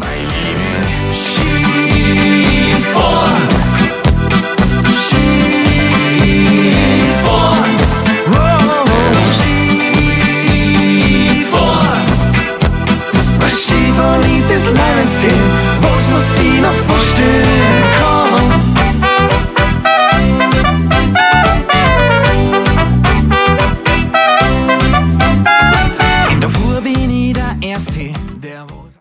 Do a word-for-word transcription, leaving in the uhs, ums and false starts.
Mein Lieben, Skifahren, Skifahren, oh, Skifahren. Was Skifahren ist des Leibens Sinn, was muss sie noch